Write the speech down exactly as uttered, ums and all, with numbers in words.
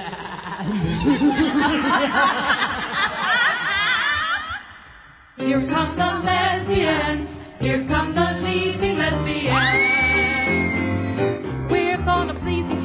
Here come the lesbians. Here come the leaping lesbians. We're gonna please you.